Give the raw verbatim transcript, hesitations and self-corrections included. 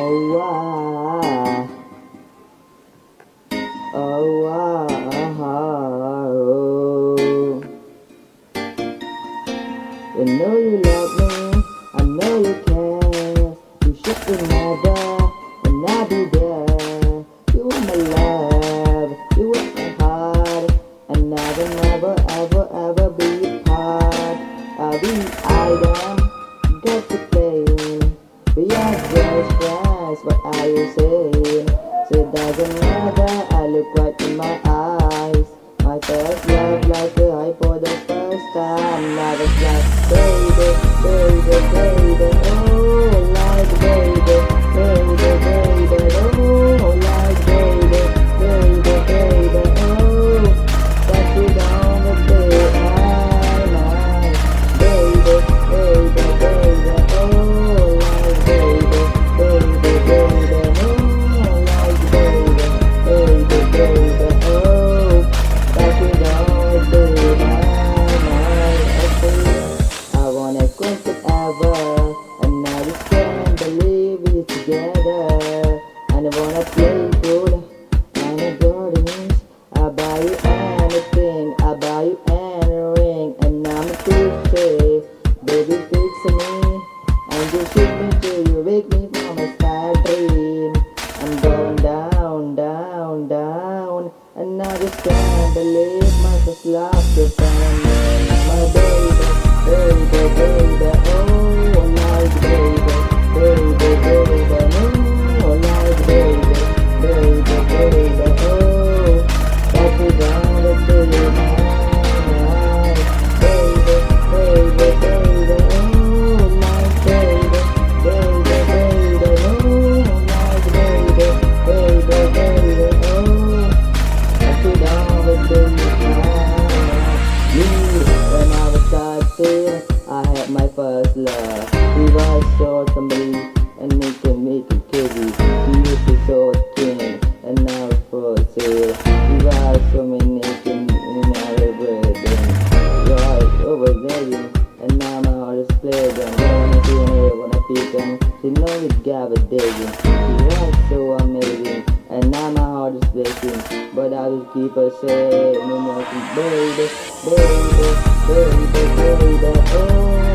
Oh, ah, oh, ah, oh. I know you love me, I know you care. You should remember, and I'll be there. You were my love, you were my heart, and I will never, ever, ever be apart. I'll be item, got to play. We are just friends, what are you saying? So it doesn't matter, I look right in my eyes. My first love like a high for the first time. Love is like baby, baby, baby, oh, like baby, baby, baby, oh, like baby, baby, baby, oh, that you don't agree, I like baby, baby, baby, oh, like baby, baby, baby, oh, like baby, baby, baby, oh. I wanna quit forever, and now we can't believe it together. And I wanna play good, and I got it. I buy you anything, I buy you any ring, and I'm a tipsy, baby fix me, and you shoot me till you wake me from a sad dream. I'm going down, down, down, and I just can't believe my first love you're telling me, my baby, baby, baby, oh, like baby, baby, baby, oh, like baby, baby, baby, oh, that you gotta do it now, baby, baby, baby, oh, like baby, baby, baby, oh, like baby, baby, baby, oh, that you gotta do it now. When I was thirteen, I had my first love. He was short and big, and he can make it kitty. He used to so skin, and now it's for sale. He was so many things in our wedding. Right over there, and now my heart is playing. Wanna see her, wanna peek him. She know it got a digging. She was so amazing, and now my heart is breaking. But I will keep her safe, you know, baby, baby, baby, baby, oh.